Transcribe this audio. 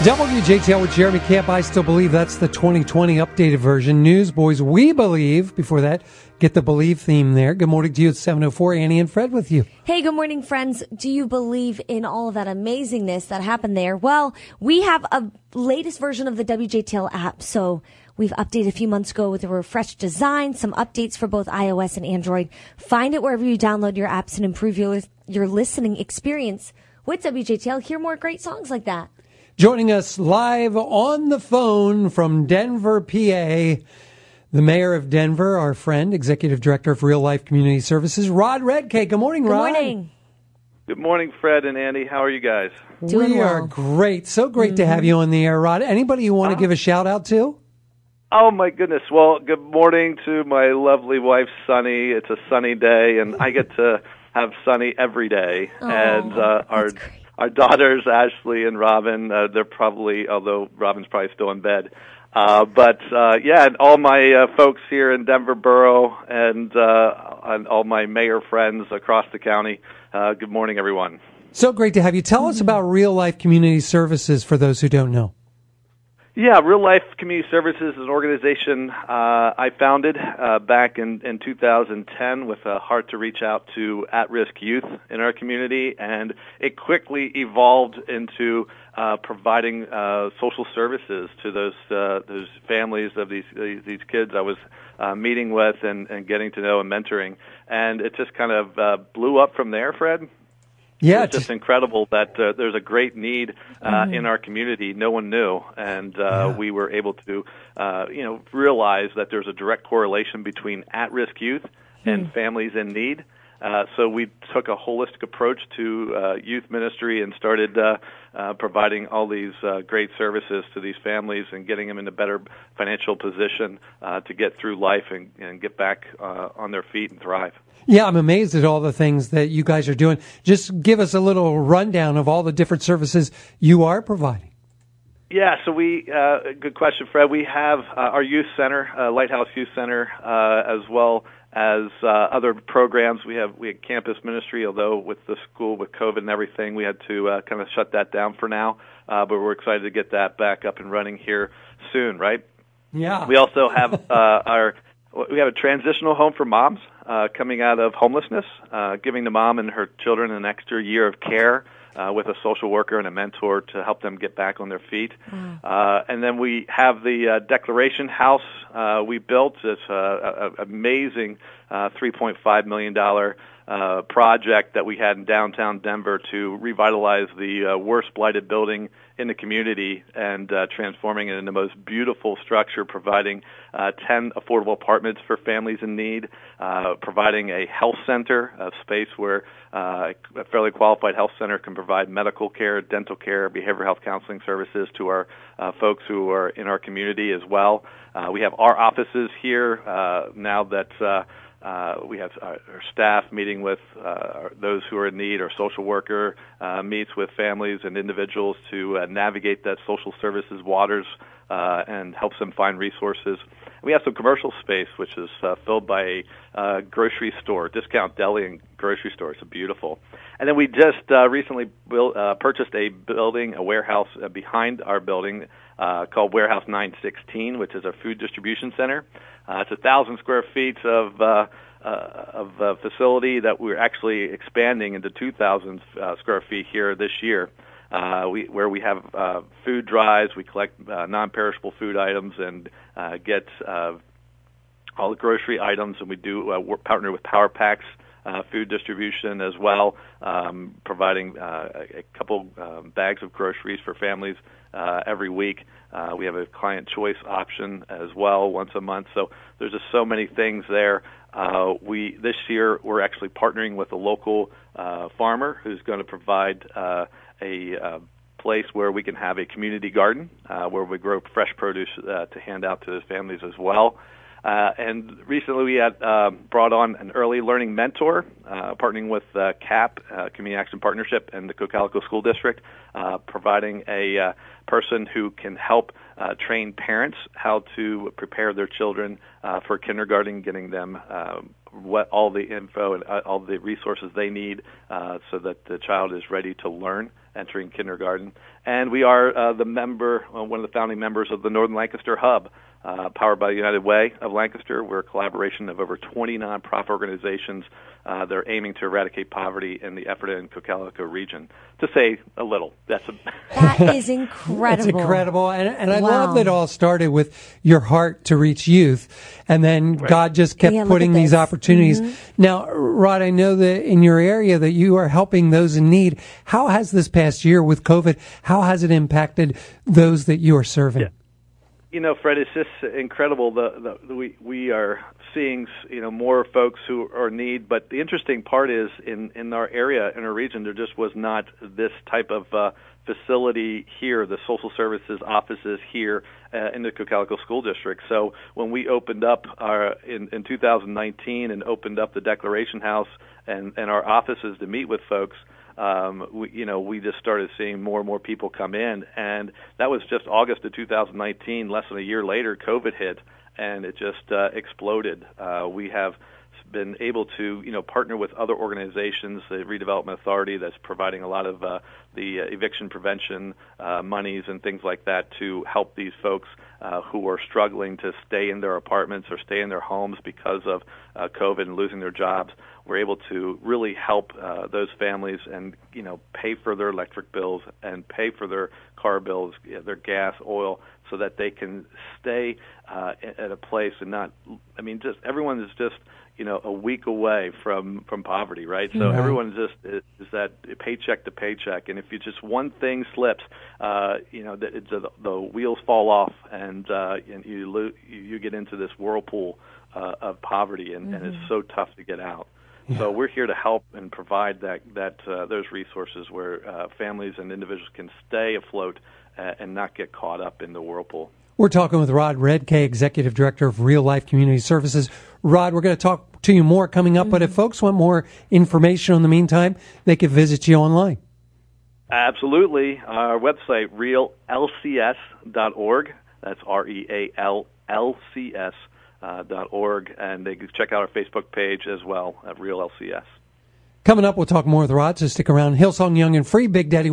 WJTL with Jeremy Camp. I still believe that's the 2020 updated version. Newsboys, we believe. Before that, get the Believe theme there. Good morning to you at 7:04. Annie and Fred with you. Hey, good morning, friends. Do you believe in all of that amazingness that happened there? Well, we have a latest version of the WJTL app, so we've updated a few months ago with a refreshed design, some updates for both iOS and Android. Find it wherever you download your apps and improve your listening experience with WJTL. Hear more great songs like that. Joining us live on the phone from Denver, PA, the mayor of Denver, our friend, executive director of Real Life Community Services, Rod Redcake. Good morning, Rod. Good morning. Good morning, Fred and Andy. How are you guys? We are great. So great to have you on the air, Rod. Anybody you want to give a shout out to? Oh, my goodness. Well, good morning to my lovely wife, Sunny. It's a sunny day, and I get to have Sunny every day. And our daughters, Ashley and Robin, they're probably, although Robin's probably still in bed. And all my folks here in Denver Borough and all my mayor friends across the county, good morning, everyone. So great to have you. Tell us about Real Life Community Services for those who don't know. Yeah, Real Life Community Services is an organization I founded back in 2010 with a heart to reach out to at-risk youth in our community, and it quickly evolved into providing social services to those families of these kids I was meeting with and getting to know and mentoring, and it just kind of blew up from there, Fred. Yeah, it's just incredible that there's a great need in our community. No one knew, and we were able to, realize that there's a direct correlation between at-risk youth and families in need. So we took a holistic approach to youth ministry and started providing all these great services to these families and getting them in a better financial position to get through life and get back on their feet and thrive. Yeah, I'm amazed at all the things that you guys are doing. Just give us a little rundown of all the different services you are providing. Yeah, so good question, Fred. We have our youth center, Lighthouse Youth Center, as well as other programs. We had campus ministry, although with the school, with COVID and everything, we had to kind of shut that down for now. But we're excited to get that back up and running here soon, right? Yeah. We also have we have a transitional home for moms coming out of homelessness, giving the mom and her children an extra year of care with a social worker and a mentor to help them get back on their feet. And then we have the Declaration House we built. It's an amazing $3.5 million project that we had in downtown Denver to revitalize the worst blighted building in the community and transforming it into the most beautiful structure, providing 10 affordable apartments for families in need, providing a health center, a space where a fairly qualified health center can provide medical care, dental care, behavioral health counseling services to our folks who are in our community as well. We have our offices here now that we have our staff meeting with those who are in need. Our social worker meets with families and individuals to navigate that social services waters and helps them find resources. We have some commercial space, which is filled by a grocery store, discount deli and grocery store. It's beautiful. And then we just recently purchased a building, a warehouse behind our building called Warehouse 916, which is a food distribution center. It's 1,000 square feet of facility that we're actually expanding into 2,000 square feet here this year. Where we have food drives, we collect non-perishable food items and get all the grocery items, and we do partner with Power Packs food distribution as well, providing a couple bags of groceries for families every week. We have a client choice option as well once a month. So there's just so many things there. This year we're actually partnering with a local farmer who's going to provide a place where we can have a community garden where we grow fresh produce to hand out to the families as well. And recently we had brought on an early learning mentor, partnering with CAP, Community Action Partnership, and the Cocalico School District, providing a person who can help train parents how to prepare their children for kindergarten, getting them all the info and all the resources they need so that the child is ready to learn entering kindergarten. And we are one of the founding members of the Northern Lancaster Hub, powered by United Way of Lancaster. We're a collaboration of over 20 nonprofit organizations that are aiming to eradicate poverty in the Ephrata and Cocalico region. To say a little, that is incredible. It's incredible, and I love that it all started with your heart to reach youth, and then God just kept putting these opportunities. Mm-hmm. Now, Rod, I know that in your area that you are helping those in need. How has this past year with COVID, how has it impacted those that you are serving? Yeah. You know, Fred, it's just incredible. We are seeing, more folks who are in need. But the interesting part is in our area, in our region, there just was not this type of facility here, the social services offices here in the Cocalico School District. So when we opened up in 2019 and opened up the Declaration House and our offices to meet with folks, we just started seeing more and more people come in, and that was just August of 2019. Less than a year later, COVID hit, and it just exploded. We have been able to, partner with other organizations, the Redevelopment Authority that's providing a lot of the eviction prevention monies and things like that to help these folks who are struggling to stay in their apartments or stay in their homes because of COVID and losing their jobs. We're able to really help those families and, pay for their electric bills and pay for their car bills, their gas, oil, so that they can stay at a place and not, just everyone is just, a week away from poverty, right? So everyone is that paycheck to paycheck, and if you just one thing slips, the wheels fall off, and you get into this whirlpool of poverty, and it's so tough to get out. Yeah. So we're here to help and provide those resources where families and individuals can stay afloat and not get caught up in the whirlpool. We're talking with Rod Redke, Executive Director of Real Life Community Services. Rod, we're going to talk to you more coming up, but if folks want more information in the meantime, they can visit you online. Absolutely. Our website, reallcs.org. That's REALLCS.org, and they can check out our Facebook page as well at Real LCS. Coming up, we'll talk more with Rod, so stick around. Hillsong Young and Free, Big Daddy